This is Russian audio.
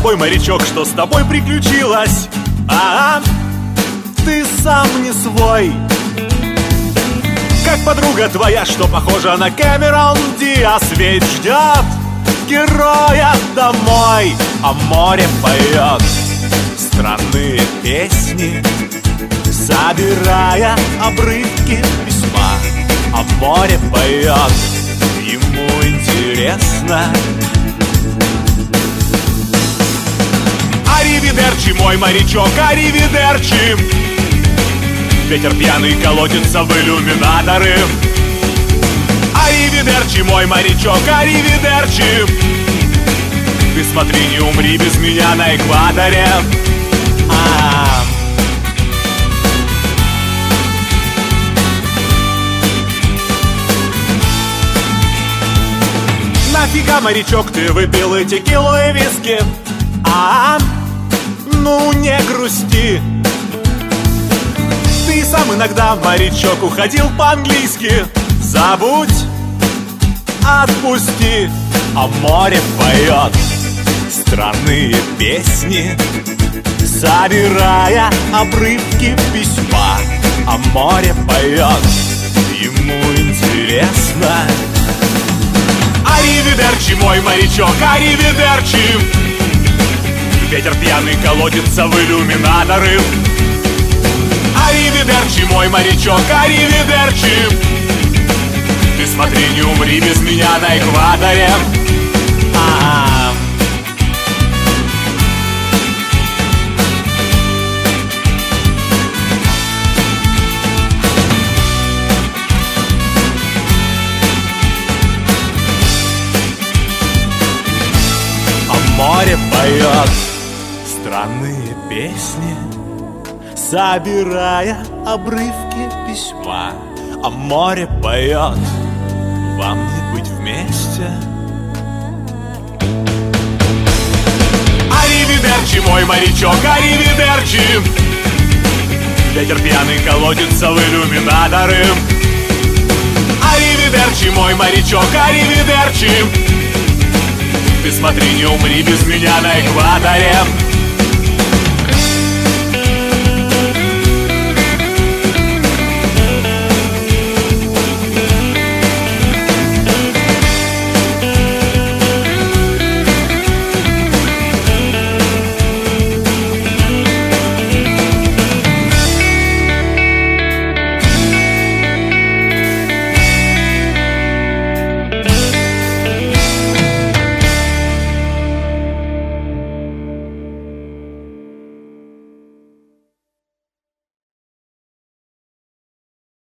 тобой, морячок, что с тобой приключилось? Ты сам не свой. Как подруга твоя, что похожа на Кэмерон Диас, ведь ждет героя домой. А море поет странные песни, собирая обрывки письма. А море поет, ему интересно. Аривидерчи, мой морячок, аривидерчи. Ветер пьяный колотится в иллюминаторы. Аривидерчи, мой морячок, аривидерчи. Ты смотри, не умри без меня на экваторе. Нафига, морячок, ты выпил и текилу, и виски? Ну не грусти. Ты сам иногда, морячок, уходил по-английски. Забудь, отпусти. А море поет странные песни, собирая обрывки письма. А море поет, ему интересно. Аривидерчи, мой морячок, аривидерчи. Ветер пьяный колотится в иллюминаторы. Аривидерчи, мой морячок, аривидерчи. Ты смотри, не умри без меня на экваторе. Море поет странные песни, собирая обрывки письма. А море поет, вам не быть вместе. Аривидерчи, мой морячок, аривидерчи. Ветер пьяный колотится в иллюминаторы. Аривидерчи, мой морячок, аривидерчи. Ты смотри, не умри без меня на экваторе.